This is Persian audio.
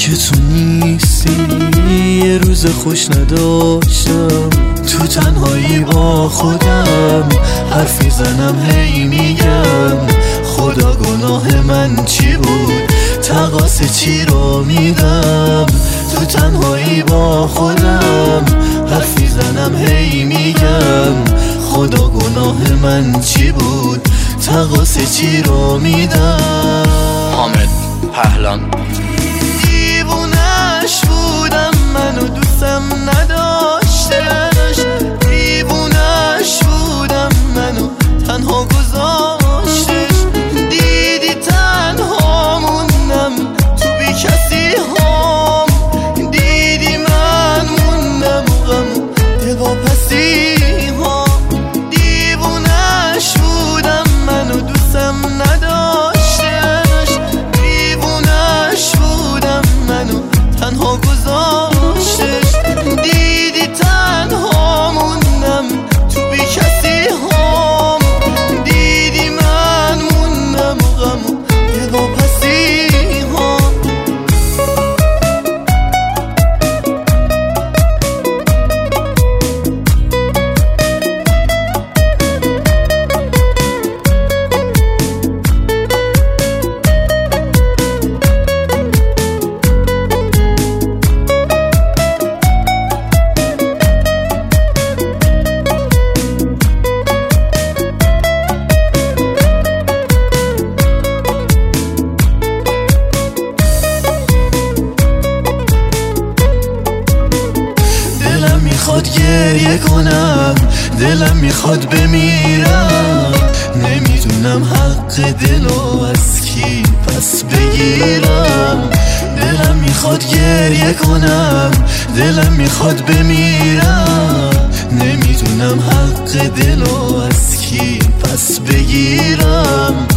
که تو نیستی یه روز خوش نداشتم، تو تنهایی با خودم حرفی زنم هی میگم خدا گناه من چی بود، تقاص چی رو میدم. تو تنهایی با خودم حرفی زنم هی میگم خدا گناه من چی بود، تقاص چی رو میدم. حامد پهلان. دیوونش بودم منو دوستم نداشتش، دیوونش بودم منو تنها گذاشتش. دیدی تنها موندم تو بی کسی هام، دیدی من موندم غم دلواپسی ها. دیوونش بودم منو دوستم نداشتش، دیوونش بودم منو تنها گذاشتش. دیدی تنها موندم تو بی کسی هام، دیدی من موندم غم دلواپسی ها. میخواد گریه کنم، دلم میخواد بمیرم، نمیدونم حق دلو از کی پس بگیرم. دلم میخواد گریه کنم، دلم میخواد بمیرم، نمیدونم حق دلو از کی پس بگیرم.